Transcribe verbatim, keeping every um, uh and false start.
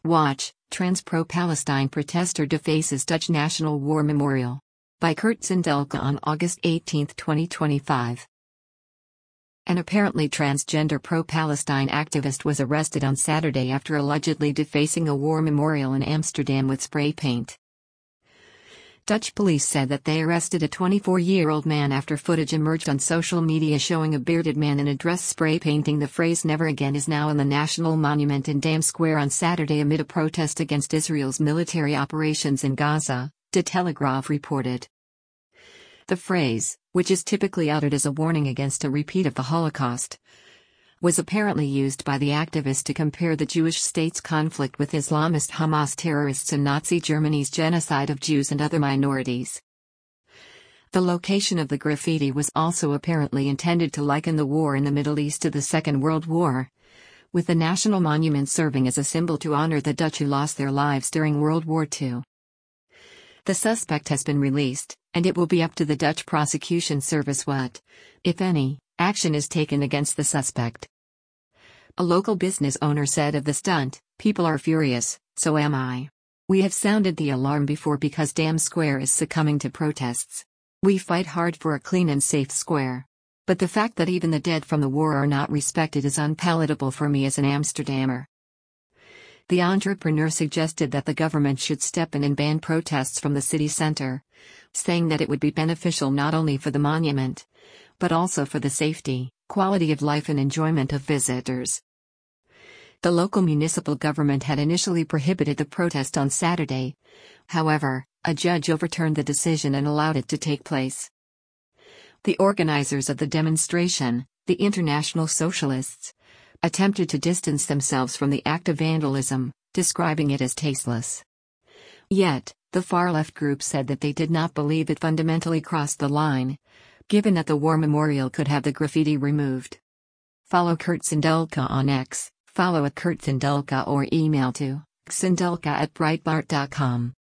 Watch, trans pro-Palestine protester defaces Dutch National War Memorial. By Kurt Zindelke on August eighteenth, twenty twenty-five. An apparently transgender pro-Palestine activist was arrested on Saturday after allegedly defacing a war memorial in Amsterdam with spray paint. Dutch police said that they arrested a twenty-four-year-old man after footage emerged on social media showing a bearded man in a dress spray painting the phrase "Never Again" is now in the National Monument in Dam Square on Saturday amid a protest against Israel's military operations in Gaza, De Telegraaf reported. The phrase, which is typically uttered as a warning against a repeat of the Holocaust, was apparently used by the activist to compare the Jewish state's conflict with Islamist Hamas terrorists and Nazi Germany's genocide of Jews and other minorities. The location of the graffiti was also apparently intended to liken the war in the Middle East to the Second World War, with the national monument serving as a symbol to honor the Dutch who lost their lives during World War Two. The suspect has been released, and it will be up to the Dutch prosecution service what, if any, action is taken against the suspect. A local business owner said of the stunt, "People are furious, so am I. We have sounded the alarm before because Dam Square is succumbing to protests. We fight hard for a clean and safe square. But the fact that even the dead from the war are not respected is unpalatable for me as an Amsterdammer." The entrepreneur suggested that the government should step in and ban protests from the city center, saying that it would be beneficial not only for the monument, but also for the safety, quality of life and enjoyment of visitors. The local municipal government had initially prohibited the protest on Saturday. However, a judge overturned the decision and allowed it to take place. The organizers of the demonstration, the International Socialists, attempted to distance themselves from the act of vandalism, describing it as tasteless. Yet, the far-left group said that they did not believe it fundamentally crossed the line, given that the war memorial could have the graffiti removed. Follow Kurt Zindelke on X, follow at Kurt Zindelke or email to zindelke at breitbart dot com.